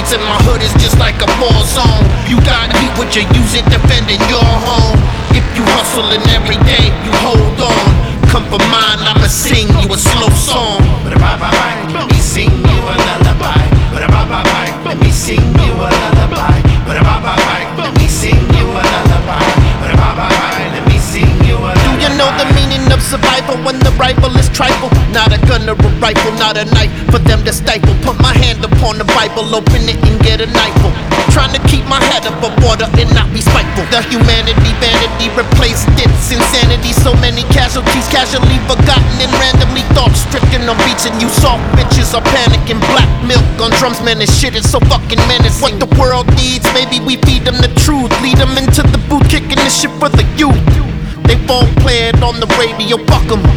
violence in my hood is just like a war zone. You got heat, would you use it defending your home? If you hustling every day, you hold on. Come for mine, I'ma sing you a slow song. Let me sing you a lullaby. Let me sing you a lullaby. Let me sing you a lullaby. Let me sing you a lullaby. Do you know the meaning of survival when the rifle is trifle? Not a gun or a rifle, not a knife for them to stifle. Put my hand upon the Bible, open it and get a knifeful. Trying to keep my head above water and not be spiteful. The humanity, vanity replaced its insanity. So many casualties, casually forgotten and randomly thought stricken on beats. And you soft bitches are panicking. Black milk on drums, man, this shit is so fucking menacing. What the world needs, maybe we feed them the truth. Lead them into the booth, kicking this shit for the youth. They won't play it on the radio, fuck 'em.